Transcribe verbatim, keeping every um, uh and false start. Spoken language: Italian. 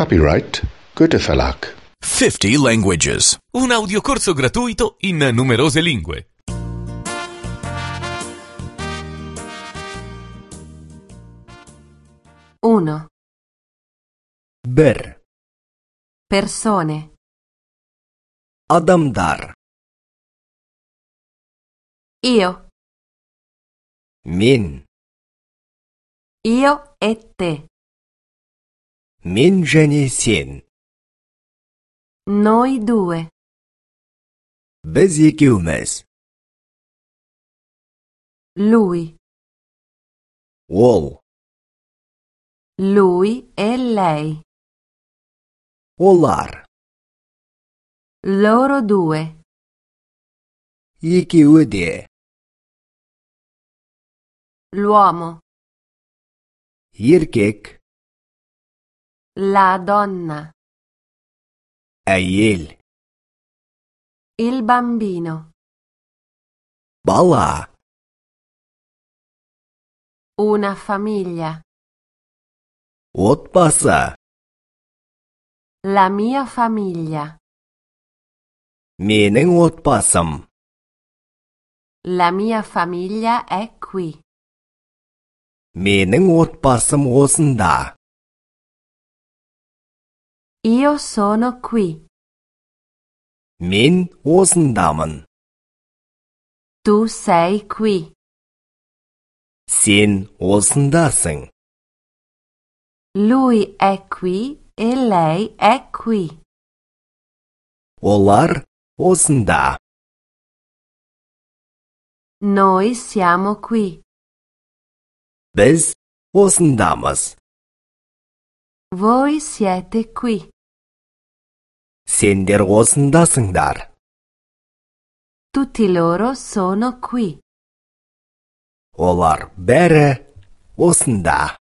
Copyright Goethe Verlag. fifty languages. Un audiocorso gratuito in numerose lingue. uno. Bir. Persone. Adamlar. Io. Men. Io e te. Men және сен. Noi due. Biz екеуміз. Lui. Ол. Lui e lei. Олар. Loro due. Екеуі де. L'uomo. Еркек. La donna. Әйел. Il bambino. Бала. Una famiglia. Отбасы. La mia famiglia. Менің отбасым. La mia famiglia è qui. Менің отбасым осында. Io sono qui. Мен осындамын. Tu sei qui. Сен осындасың. Lui è qui e lei è qui. Олар осында. Noi siamo qui. Біз осындамыз. Voi siete qui. Сендер осындасыңдар. Tutti loro sono qui. Олар бәрі осында.